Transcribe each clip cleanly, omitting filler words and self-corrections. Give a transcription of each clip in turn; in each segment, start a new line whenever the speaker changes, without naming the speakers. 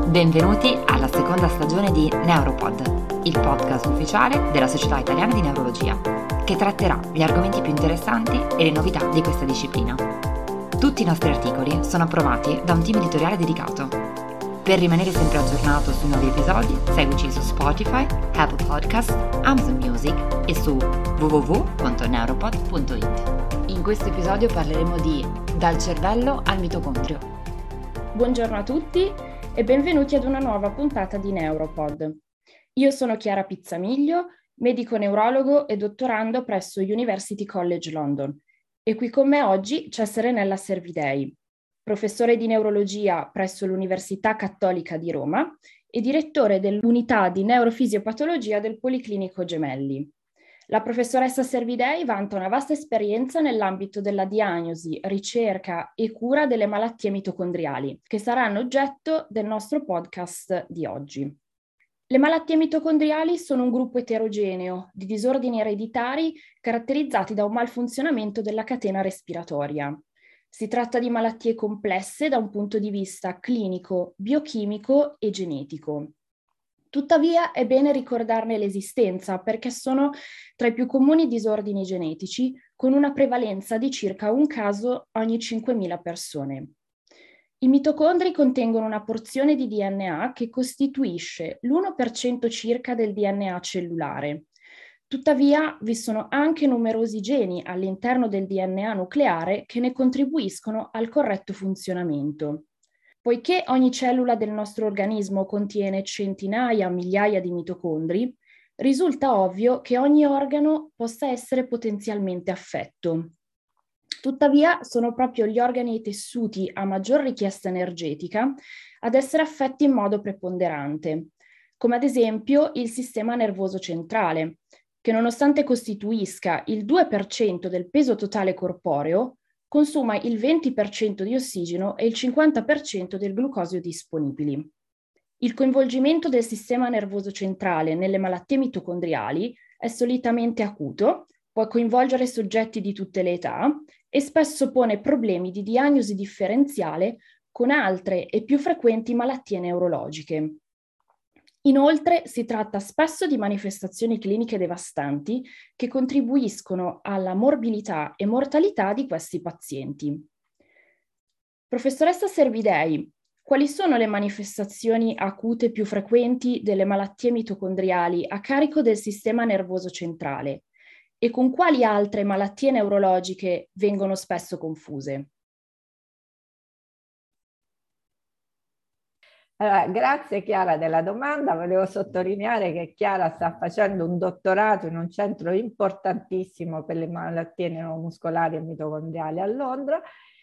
Benvenuti alla seconda stagione di Neuropod, il podcast ufficiale della Società Italiana di Neurologia, che tratterà gli argomenti più interessanti e le novità di questa disciplina. Tutti i nostri articoli sono approvati da un team editoriale dedicato. Per rimanere sempre aggiornato sui nuovi episodi, seguici su Spotify, Apple Podcast, Amazon Music e su www.neuropod.it. In questo episodio parleremo di Dal cervello al mitocondrio.
Buongiorno a tutti e benvenuti ad una nuova puntata di Neuropod. Io sono Chiara Pizzamiglio, medico neurologo e dottorando presso University College London, e qui con me oggi c'è Serenella Servidei, professore di neurologia presso l'Università Cattolica di Roma e direttore dell'unità di neurofisiopatologia del Policlinico Gemelli. La professoressa Servidei vanta una vasta esperienza nell'ambito della diagnosi, ricerca e cura delle malattie mitocondriali, che saranno oggetto del nostro podcast di oggi. Le malattie mitocondriali sono un gruppo eterogeneo di disordini ereditari caratterizzati da un malfunzionamento della catena respiratoria. Si tratta di malattie complesse da un punto di vista clinico, biochimico e genetico. Tuttavia è bene ricordarne l'esistenza perché sono tra i più comuni disordini genetici, con una prevalenza di circa un caso ogni 5.000 persone. I mitocondri contengono una porzione di DNA che costituisce l'1% circa del DNA cellulare. Tuttavia vi sono anche numerosi geni all'interno del DNA nucleare che ne contribuiscono al corretto funzionamento. Poiché ogni cellula del nostro organismo contiene centinaia, migliaia di mitocondri, risulta ovvio che ogni organo possa essere potenzialmente affetto. Tuttavia, sono proprio gli organi e i tessuti a maggior richiesta energetica ad essere affetti in modo preponderante, come ad esempio il sistema nervoso centrale, che nonostante costituisca il 2% del peso totale corporeo, consuma il 20% di ossigeno e il 50% del glucosio disponibili. Il coinvolgimento del sistema nervoso centrale nelle malattie mitocondriali è solitamente acuto, può coinvolgere soggetti di tutte le età e spesso pone problemi di diagnosi differenziale con altre e più frequenti malattie neurologiche. Inoltre si tratta spesso di manifestazioni cliniche devastanti che contribuiscono alla morbilità e mortalità di questi pazienti. Professoressa Servidei, quali sono le manifestazioni acute più frequenti delle malattie mitocondriali a carico del sistema nervoso centrale e con quali altre malattie neurologiche vengono spesso confuse?
Allora, grazie Chiara della domanda. Volevo sottolineare che Chiara sta facendo un dottorato in un centro importantissimo per le malattie neuromuscolari e mitocondriali a Londra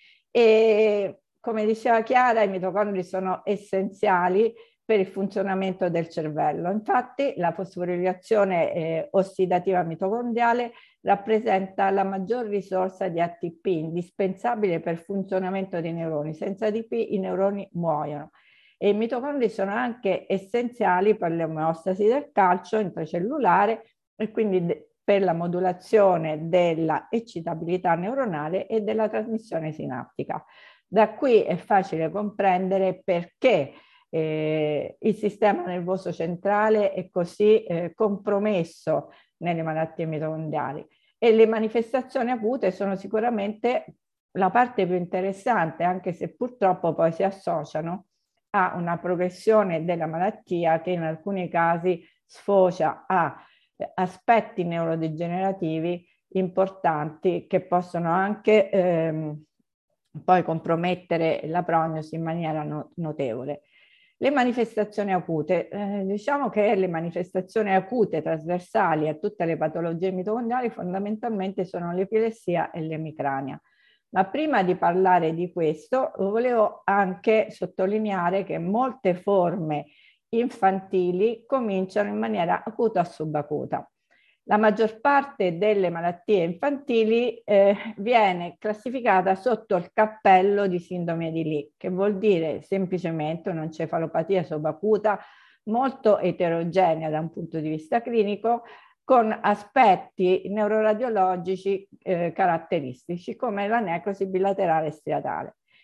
e come diceva Chiara, i mitocondri sono essenziali per il funzionamento del cervello. Infatti la fosforilazione ossidativa mitocondriale rappresenta la maggior risorsa di ATP indispensabile per il funzionamento dei neuroni. Senza ATP i neuroni muoiono. E i mitocondri sono anche essenziali per l'omeostasi del calcio intracellulare e quindi per la modulazione della eccitabilità neuronale e della trasmissione sinaptica. Da qui è facile comprendere perché il sistema nervoso centrale è così compromesso nelle malattie mitocondriali e le manifestazioni acute sono sicuramente la parte più interessante, anche se purtroppo poi si associano a una progressione della malattia che in alcuni casi sfocia a aspetti neurodegenerativi importanti che possono anche poi compromettere la prognosi in maniera notevole. Le manifestazioni acute, diciamo che le manifestazioni acute trasversali a tutte le patologie mitocondriali fondamentalmente sono l'epilessia e l'emicrania. Ma prima di parlare di questo, volevo anche sottolineare che molte forme infantili cominciano in maniera acuta o subacuta. La maggior parte delle malattie infantili viene classificata sotto il cappello di sindrome di Lee, che vuol dire semplicemente un'encefalopatia subacuta molto eterogenea da un punto di vista clinico, con aspetti neuroradiologici caratteristici come la necrosi bilaterale striatale.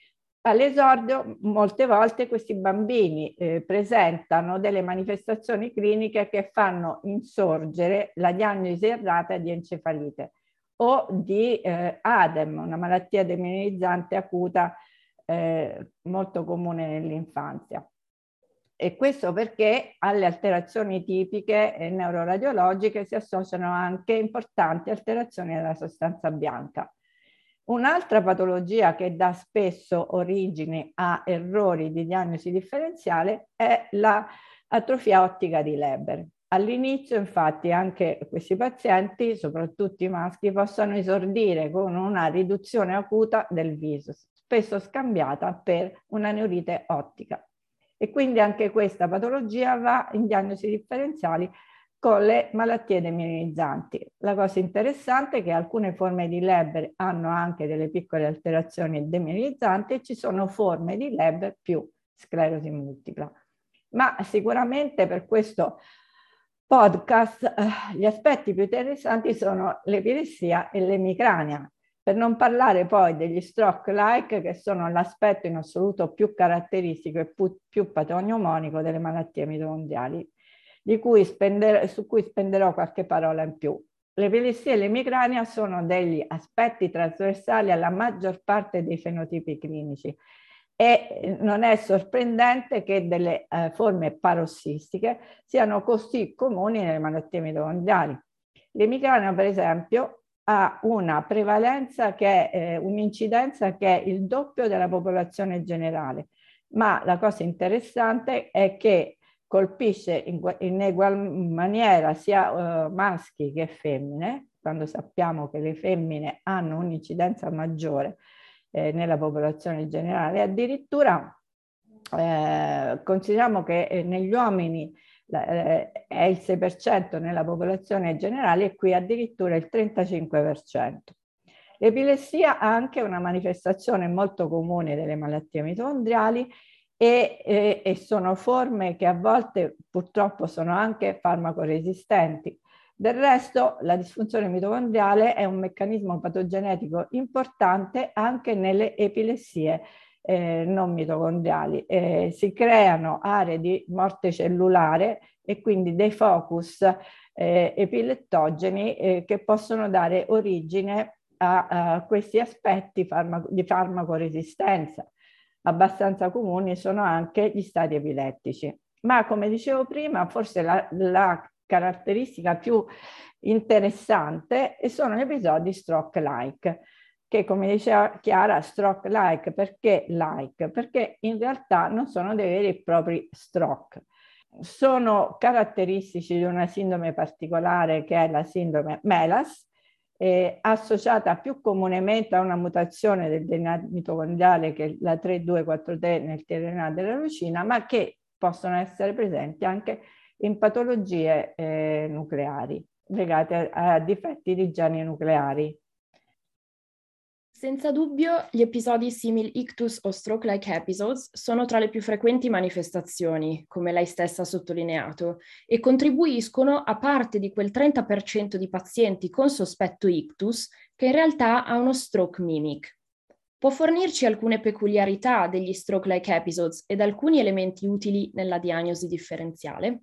All'esordio molte volte questi bambini presentano delle manifestazioni cliniche che fanno insorgere la diagnosi errata di encefalite o di ADEM, una malattia demyelinizzante acuta molto comune nell'infanzia. E questo perché alle alterazioni tipiche neuroradiologiche si associano anche importanti alterazioni della sostanza bianca. Un'altra patologia che dà spesso origine a errori di diagnosi differenziale è l'atrofia ottica di Leber. All'inizio, infatti, anche questi pazienti, soprattutto i maschi, possono esordire con una riduzione acuta del viso, spesso scambiata per una neurite ottica. E quindi anche questa patologia va in diagnosi differenziali con le malattie demyelinizzanti. La cosa interessante è che alcune forme di Leber hanno anche delle piccole alterazioni demyelinizzanti e ci sono forme di Leber più sclerosi multipla. Ma sicuramente per questo podcast gli aspetti più interessanti sono l'epilessia e l'emicrania, per non parlare poi degli stroke-like, che sono l'aspetto in assoluto più caratteristico e più patognomonico delle malattie mitocondriali, su cui spenderò qualche parola in più. L'epilessia e l'emicrania sono degli aspetti trasversali alla maggior parte dei fenotipi clinici e non è sorprendente che delle forme parossistiche siano così comuni nelle malattie mitocondriali. L'emicrania, per esempio, ha una prevalenza che è un'incidenza che è il doppio della popolazione generale, ma la cosa interessante è che colpisce in egual maniera sia maschi che femmine, quando sappiamo che le femmine hanno un'incidenza maggiore nella popolazione generale. Addirittura consideriamo che negli uomini è il 6% nella popolazione generale e qui addirittura il 35%. L'epilessia ha anche una manifestazione molto comune delle malattie mitocondriali e sono forme che a volte purtroppo sono anche farmacoresistenti. Del resto, la disfunzione mitocondriale è un meccanismo patogenetico importante anche nelle epilessie non mitocondriali. Si creano aree di morte cellulare e quindi dei focus epilettogeni che possono dare origine a questi aspetti di farmacoresistenza. Abbastanza comuni sono anche gli stati epilettici. Ma come dicevo prima, forse la caratteristica più interessante sono gli episodi stroke-like, che come diceva Chiara, stroke-like, perché like? Perché in realtà non sono dei veri e propri stroke. Sono caratteristici di una sindrome particolare che è la sindrome MELAS, associata più comunemente a una mutazione del DNA mitocondriale che è la 3243 nel tRNA della leucina, ma che possono essere presenti anche in patologie nucleari legate a difetti di geni nucleari.
Senza dubbio, gli episodi simil ictus o stroke-like episodes sono tra le più frequenti manifestazioni, come lei stessa ha sottolineato, e contribuiscono a parte di quel 30% di pazienti con sospetto ictus che in realtà ha uno stroke mimic. Può fornirci alcune peculiarità degli stroke-like episodes ed alcuni elementi utili nella diagnosi differenziale?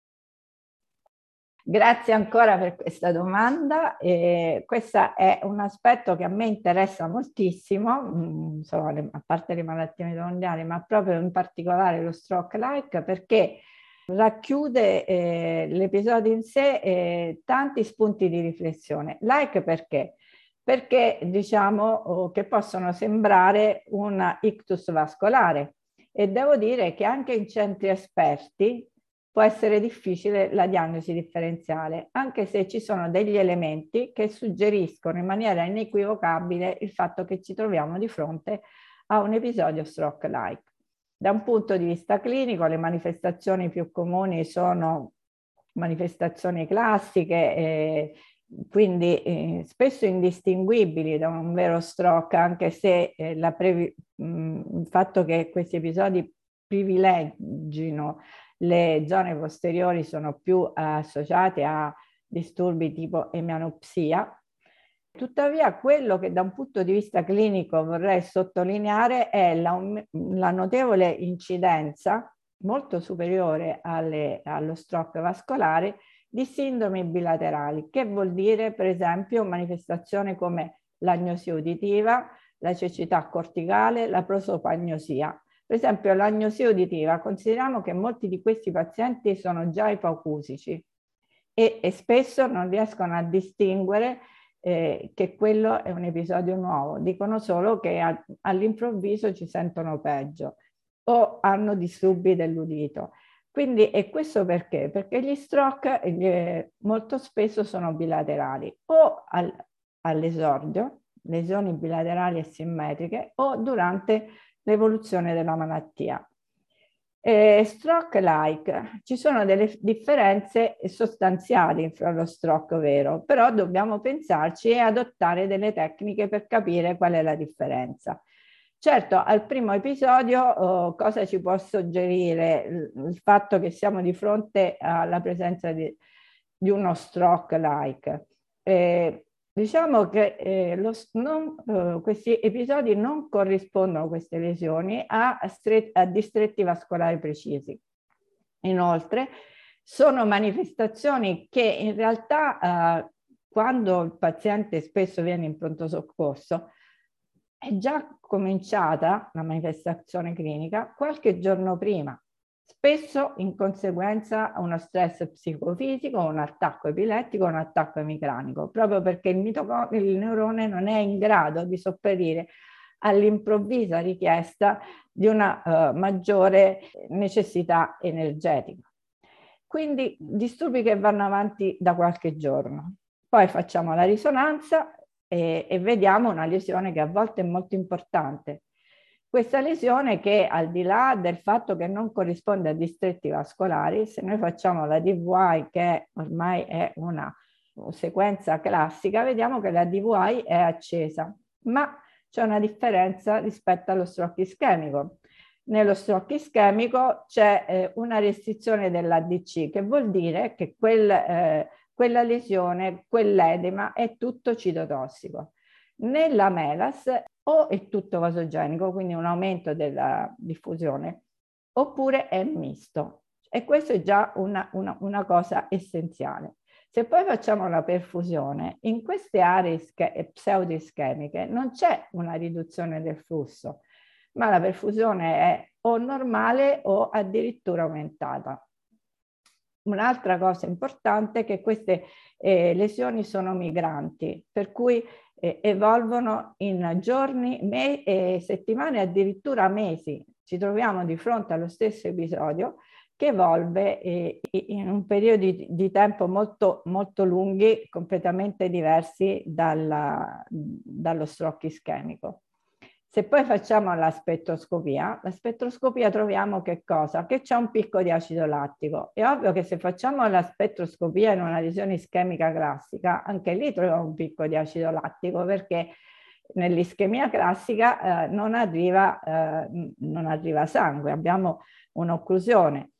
Grazie ancora per questa domanda. Questo è un aspetto che a me interessa moltissimo, insomma, a parte le malattie mitocondriali, ma proprio in particolare lo stroke-like, perché racchiude l'episodio in sé tanti spunti di riflessione. Like perché? Perché diciamo che possono sembrare un ictus vascolare e devo dire che anche in centri esperti può essere difficile la diagnosi differenziale, anche se ci sono degli elementi che suggeriscono in maniera inequivocabile il fatto che ci troviamo di fronte a un episodio stroke-like. Da un punto di vista clinico, le manifestazioni più comuni sono manifestazioni classiche, quindi spesso indistinguibili da un vero stroke, anche se il fatto che questi episodi privilegino le zone posteriori sono più associate a disturbi tipo emianopsia Tuttavia, quello che da un punto di vista clinico vorrei sottolineare è la notevole incidenza, molto superiore allo stroke vascolare, di sindromi bilaterali, che vuol dire per esempio manifestazioni come l'agnosia uditiva, la cecità corticale, la prosopagnosia. Per esempio l'agnosia uditiva, consideriamo che molti di questi pazienti sono già ipoacusici e spesso non riescono a distinguere che quello è un episodio nuovo, dicono solo che all'improvviso ci sentono peggio o hanno disturbi dell'udito. Quindi, e questo perché? Perché gli stroke molto spesso sono bilaterali o all'esordio, lesioni bilaterali e simmetriche, o durante l'evoluzione della malattia. Stroke-like, ci sono delle differenze sostanziali fra lo stroke vero, però dobbiamo pensarci e adottare delle tecniche per capire qual è la differenza. Certo, al primo episodio cosa ci può suggerire il fatto che siamo di fronte alla presenza di uno stroke-like? Diciamo che questi episodi non corrispondono, queste lesioni, a distretti vascolari precisi. Inoltre, sono manifestazioni che in realtà quando il paziente spesso viene in pronto soccorso, è già cominciata la manifestazione clinica qualche giorno prima, spesso in conseguenza a uno stress psicofisico, un attacco epilettico, un attacco emicranico, proprio perché il neurone non è in grado di sopperire all'improvvisa richiesta di una maggiore necessità energetica. Quindi disturbi che vanno avanti da qualche giorno. Poi facciamo la risonanza e vediamo una lesione che a volte è molto importante. Questa lesione che al di là del fatto che non corrisponde a distretti vascolari, se noi facciamo la DVI, che ormai è una sequenza classica, vediamo che la DVI è accesa, ma c'è una differenza rispetto allo stroke ischemico. Nello stroke ischemico c'è una restrizione dell'ADC, che vuol dire che quella lesione, quell'edema è tutto citotossico. Nella MELAS o è tutto vasogenico, quindi un aumento della diffusione, oppure è misto. E questo è già una cosa essenziale. Se poi facciamo la perfusione, in queste aree pseudoischemiche non c'è una riduzione del flusso, ma la perfusione è o normale o addirittura aumentata. Un'altra cosa importante è che queste lesioni sono migranti, per cui evolvono in giorni, settimane, addirittura mesi. Ci troviamo di fronte allo stesso episodio che evolve in un periodo di tempo molto, molto lunghi, completamente diversi dallo stroke ischemico. Se poi facciamo la spettroscopia troviamo che cosa? Che c'è un picco di acido lattico. È ovvio che se facciamo la spettroscopia in una lesione ischemica classica, anche lì troviamo un picco di acido lattico, perché nell'ischemia classica non arriva sangue, abbiamo un'occlusione.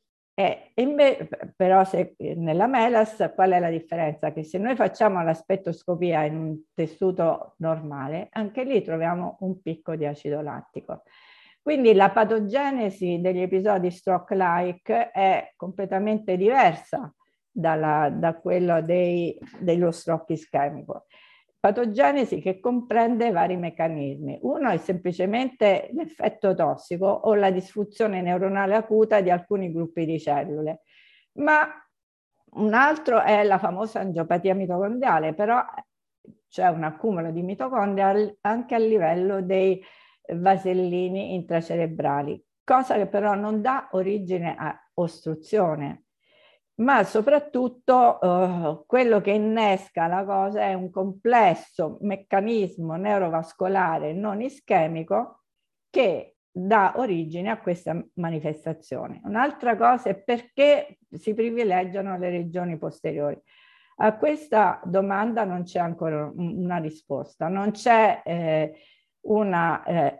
Però nella MELAS qual è la differenza? Che se noi facciamo la spettoscopia in un tessuto normale, anche lì troviamo un picco di acido lattico. Quindi la patogenesi degli episodi stroke-like è completamente diversa da quello dello stroke ischemico. Patogenesi che comprende vari meccanismi. Uno è semplicemente l'effetto tossico o la disfunzione neuronale acuta di alcuni gruppi di cellule, ma un altro è la famosa angiopatia mitocondriale, però c'è un accumulo di mitocondria anche a livello dei vasellini intracerebrali, cosa che però non dà origine a ostruzione. Ma soprattutto quello che innesca la cosa è un complesso meccanismo neurovascolare non ischemico che dà origine a questa manifestazione. Un'altra cosa è perché si privilegiano le regioni posteriori. A questa domanda non c'è ancora una risposta, non c'è una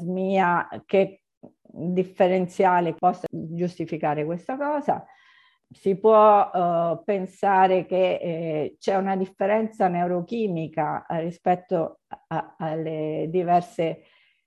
eteroplasmia differenziale che possa giustificare questa cosa. si può pensare che c'è una differenza neurochimica rispetto alle diverse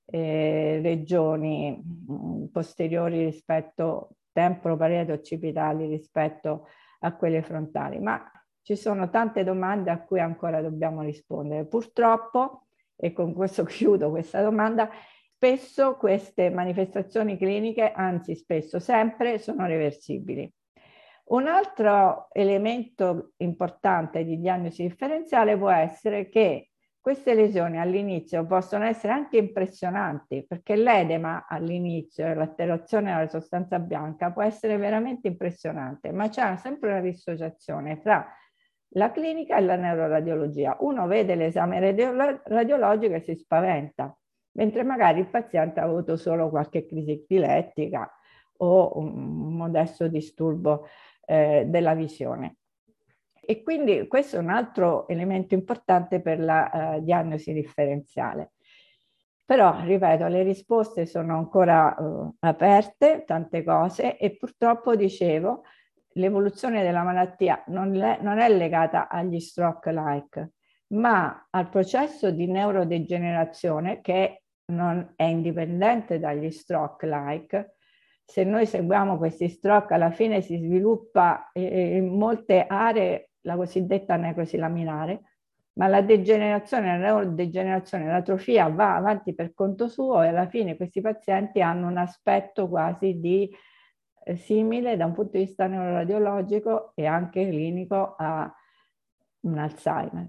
regioni posteriori rispetto temporo-parieto occipitali rispetto a quelle frontali, ma ci sono tante domande a cui ancora dobbiamo rispondere. Purtroppo, e con questo chiudo questa domanda, spesso queste manifestazioni cliniche, anzi spesso sempre, sono reversibili. Un altro elemento importante di diagnosi differenziale può essere che queste lesioni all'inizio possono essere anche impressionanti, perché l'edema all'inizio, l'alterazione della sostanza bianca può essere veramente impressionante, ma c'è sempre una dissociazione tra la clinica e la neuroradiologia. Uno vede l'esame radiologico e si spaventa, mentre magari il paziente ha avuto solo qualche crisi epilettica o un modesto disturbo della visione. E quindi questo è un altro elemento importante per la diagnosi differenziale. Però, ripeto, le risposte sono ancora aperte, tante cose, e purtroppo, dicevo, l'evoluzione della malattia non è legata agli stroke-like, ma al processo di neurodegenerazione che non è indipendente dagli stroke-like. Se noi seguiamo questi stroke, alla fine si sviluppa in molte aree la cosiddetta necrosi laminare, ma la degenerazione, la neurodegenerazione, l'atrofia va avanti per conto suo e alla fine questi pazienti hanno un aspetto quasi di simile da un punto di vista neuroradiologico e anche clinico a un Alzheimer.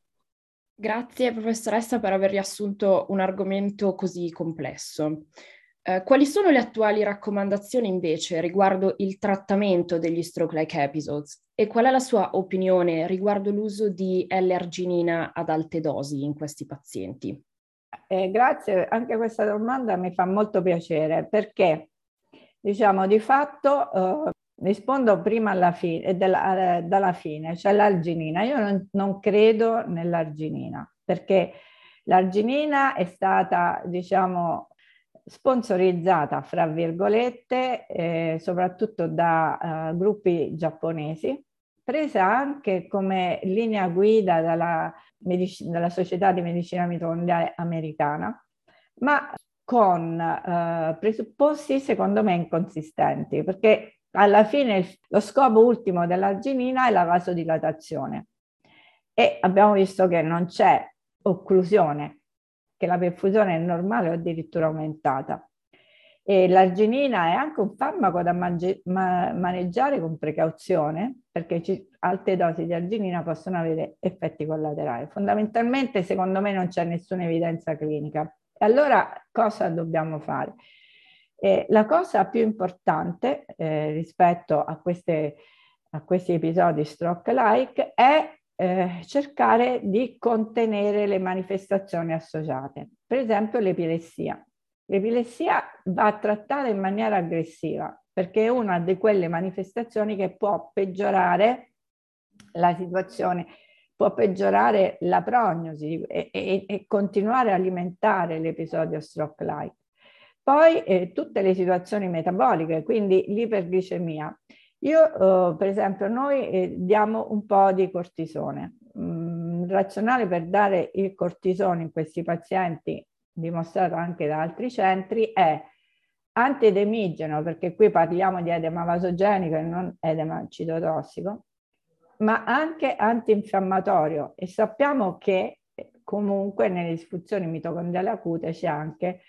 Grazie professoressa per aver riassunto un argomento così complesso. Quali sono le attuali raccomandazioni invece riguardo il trattamento degli stroke-like episodes e qual è la sua opinione riguardo l'uso di L-arginina ad alte dosi in questi pazienti?
Grazie, anche questa domanda mi fa molto piacere perché diciamo di fatto rispondo prima alla fine, dalla fine, cioè l'arginina. Io non credo nell'arginina perché l'arginina è stata, diciamo, sponsorizzata, fra virgolette, soprattutto da gruppi giapponesi, presa anche come linea guida dalla Società di Medicina Mitocondriale americana, ma con presupposti secondo me inconsistenti, perché alla fine lo scopo ultimo dell'arginina è la vasodilatazione e abbiamo visto che non c'è occlusione, che la perfusione è normale o addirittura aumentata. E l'arginina è anche un farmaco da maneggiare con precauzione, perché alte dosi di arginina possono avere effetti collaterali. Fondamentalmente, secondo me, non c'è nessuna evidenza clinica. E allora cosa dobbiamo fare? La cosa più importante rispetto a questi episodi stroke-like è cercare di contenere le manifestazioni associate. Per esempio l'epilessia. L'epilessia va trattata in maniera aggressiva perché è una di quelle manifestazioni che può peggiorare la situazione, può peggiorare la prognosi e continuare a alimentare l'episodio stroke-like. Poi tutte le situazioni metaboliche, quindi l'iperglicemia. Io, per esempio, noi diamo un po' di cortisone. Il razionale per dare il cortisone in questi pazienti, dimostrato anche da altri centri, è antiedemigeno, perché qui parliamo di edema vasogenico e non edema citotossico, ma anche antinfiammatorio. E sappiamo che comunque nelle disfunzioni mitocondriali acute c'è anche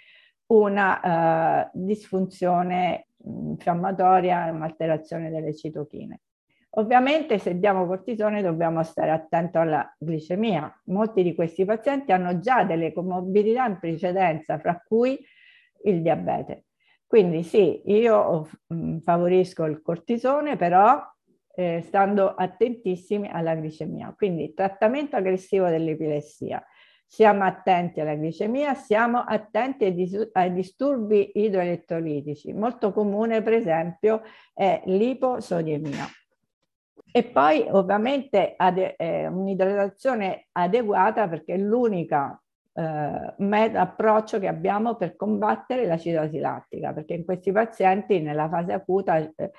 una disfunzione infiammatoria e un'alterazione delle citochine. Ovviamente se diamo cortisone dobbiamo stare attenti alla glicemia. Molti di questi pazienti hanno già delle comorbidità in precedenza, fra cui il diabete. Quindi sì, io favorisco il cortisone, però stando attentissimi alla glicemia. Quindi trattamento aggressivo dell'epilessia. Siamo attenti alla glicemia, siamo attenti ai disturbi idroelettrolitici. Molto comune, per esempio, è l'iposodiemia. E poi ovviamente un'idratazione adeguata perché è l'unica approccio che abbiamo per combattere l'acidosi lattica, perché in questi pazienti nella fase acuta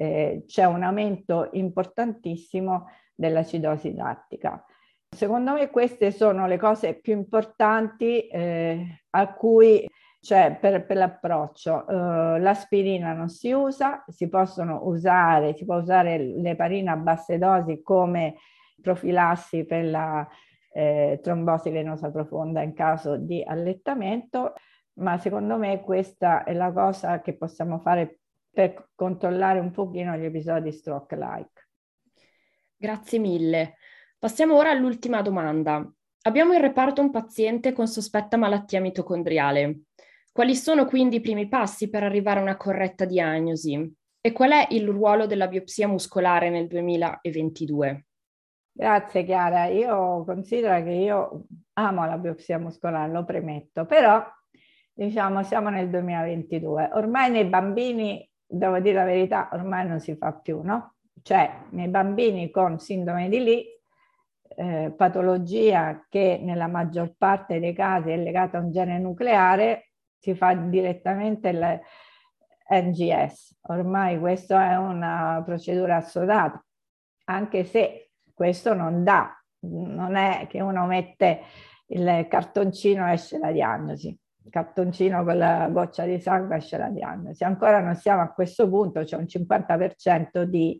c'è un aumento importantissimo dell'acidosi lattica. Secondo me queste sono le cose più importanti a cui, cioè per l'approccio. L'aspirina non si usa, si può usare l'eparina a basse dosi come profilassi per la trombosi venosa profonda in caso di allettamento, ma secondo me questa è la cosa che possiamo fare per controllare un pochino gli episodi stroke-like.
Grazie mille. Passiamo ora all'ultima domanda. Abbiamo in reparto un paziente con sospetta malattia mitocondriale. Quali sono quindi i primi passi per arrivare a una corretta diagnosi? E qual è il ruolo della biopsia muscolare nel 2022?
Grazie Chiara, io considero che io amo la biopsia muscolare, lo premetto, però diciamo siamo nel 2022, ormai nei bambini, devo dire la verità, ormai non si fa più, no? Cioè nei bambini con sindrome di Lee, patologia che nella maggior parte dei casi è legata a un gene nucleare, si fa direttamente il NGS. Ormai questa è una procedura assodata, anche se questo non è che uno mette il cartoncino e esce la diagnosi. Il cartoncino con la goccia di sangue esce la diagnosi. Ancora non siamo a questo punto, c'è un 50% di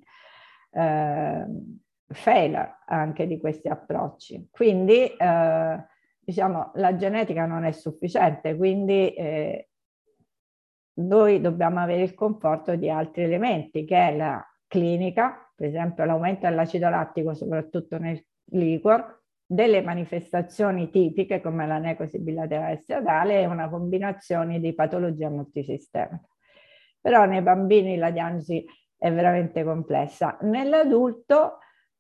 failure anche di questi approcci. Quindi diciamo la genetica non è sufficiente, quindi noi dobbiamo avere il conforto di altri elementi, che è la clinica, per esempio l'aumento dell'acido lattico, soprattutto nel liquor, delle manifestazioni tipiche come la necosi bilaterale stradale e una combinazione di patologia multisistemica. Però nei bambini la diagnosi è veramente complessa. Nell'adulto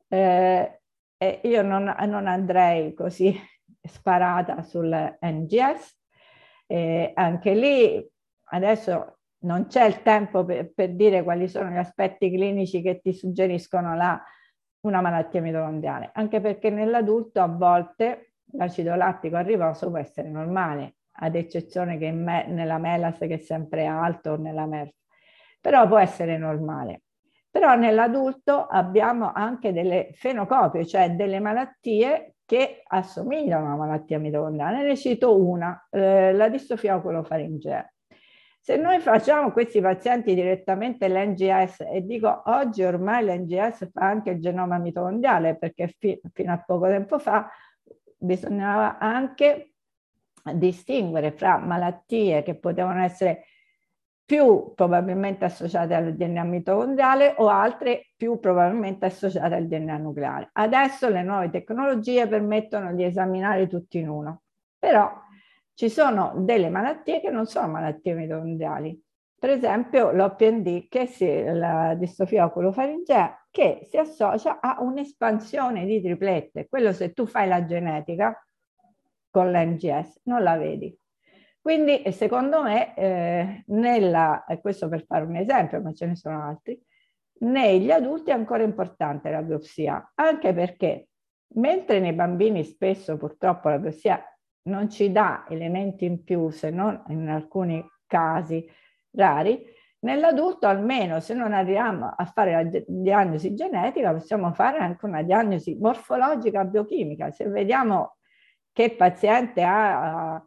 io non andrei così sparata sul NGS, anche lì adesso non c'è il tempo per dire quali sono gli aspetti clinici che ti suggeriscono una malattia mitocondriale, anche perché nell'adulto a volte l'acido lattico a riposo può essere normale, ad eccezione che nella MELAS che è sempre alto o nella MERS, però può essere normale. Però nell'adulto abbiamo anche delle fenocopie, cioè delle malattie che assomigliano a una malattia mitocondriale. Ne cito una, la distrofia oculofaringea. Se noi facciamo questi pazienti direttamente l'NGS, e dico oggi ormai l'NGS fa anche il genoma mitocondriale, perché fino a poco tempo fa bisognava anche distinguere fra malattie che potevano essere più probabilmente associate al DNA mitocondriale o altre più probabilmente associate al DNA nucleare. Adesso le nuove tecnologie permettono di esaminare tutti in uno, però ci sono delle malattie che non sono malattie mitocondriali. Per esempio l'OPND, la distrofia oculofaringea, che si associa a un'espansione di triplette. Quello se tu fai la genetica con l'NGS non la vedi. Quindi secondo me, e questo per fare un esempio, ma ce ne sono altri, negli adulti è ancora importante la biopsia, anche perché mentre nei bambini spesso purtroppo la biopsia non ci dà elementi in più, se non in alcuni casi rari, nell'adulto almeno se non arriviamo a fare la diagnosi genetica possiamo fare anche una diagnosi morfologica biochimica. Se vediamo che il paziente ha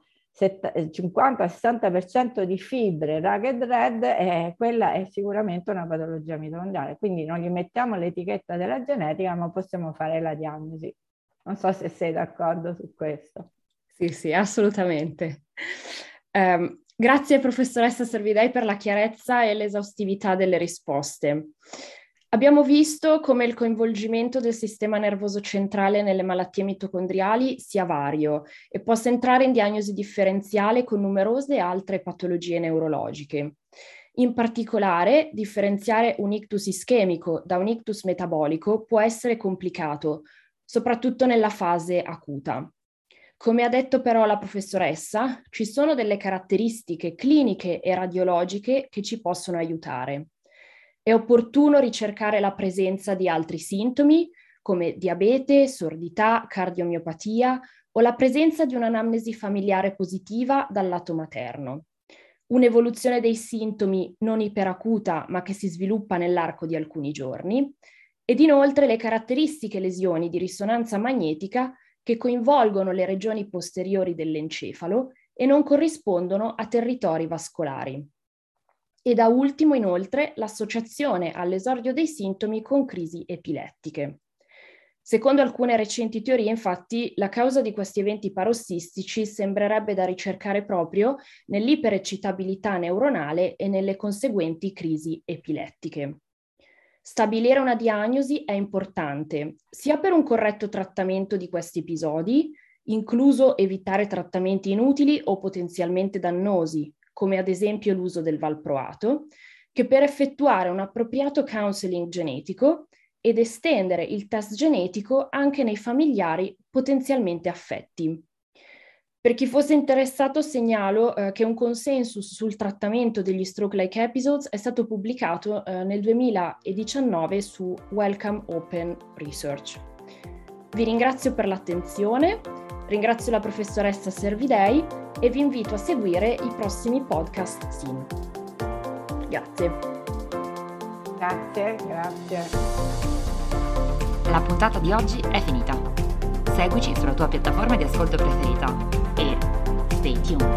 50-60% di fibre ragged red, quella è sicuramente una patologia mitocondriale, quindi non gli mettiamo l'etichetta della genetica ma possiamo fare la diagnosi. Non so se sei d'accordo su questo.
Sì, assolutamente. Grazie professoressa Servidei per la chiarezza e l'esaustività delle risposte. Abbiamo visto come il coinvolgimento del sistema nervoso centrale nelle malattie mitocondriali sia vario e possa entrare in diagnosi differenziale con numerose altre patologie neurologiche. In particolare, differenziare un ictus ischemico da un ictus metabolico può essere complicato, soprattutto nella fase acuta. Come ha detto però la professoressa, ci sono delle caratteristiche cliniche e radiologiche che ci possono aiutare. È opportuno ricercare la presenza di altri sintomi come diabete, sordità, cardiomiopatia o la presenza di un'anamnesi familiare positiva dal lato materno. un'evoluzione dei sintomi non iperacuta ma che si sviluppa nell'arco di alcuni giorni, ed inoltre le caratteristiche lesioni di risonanza magnetica che coinvolgono le regioni posteriori dell'encefalo e non corrispondono a territori vascolari. E da ultimo, inoltre, l'associazione all'esordio dei sintomi con crisi epilettiche. Secondo alcune recenti teorie, infatti, la causa di questi eventi parossistici sembrerebbe da ricercare proprio nell'iperecitabilità neuronale e nelle conseguenti crisi epilettiche. Stabilire una diagnosi è importante, sia per un corretto trattamento di questi episodi, incluso evitare trattamenti inutili o potenzialmente dannosi, come ad esempio l'uso del valproato, che per effettuare un appropriato counseling genetico ed estendere il test genetico anche nei familiari potenzialmente affetti. Per chi fosse interessato segnalo che un consensus sul trattamento degli stroke-like episodes è stato pubblicato nel 2019 su Wellcome Open Research. Vi ringrazio per l'attenzione, ringrazio la professoressa Servidei e vi invito a seguire i prossimi podcast SIN. Grazie.
Grazie.
La puntata di oggi è finita. Seguici sulla tua piattaforma di ascolto preferita e stay tuned.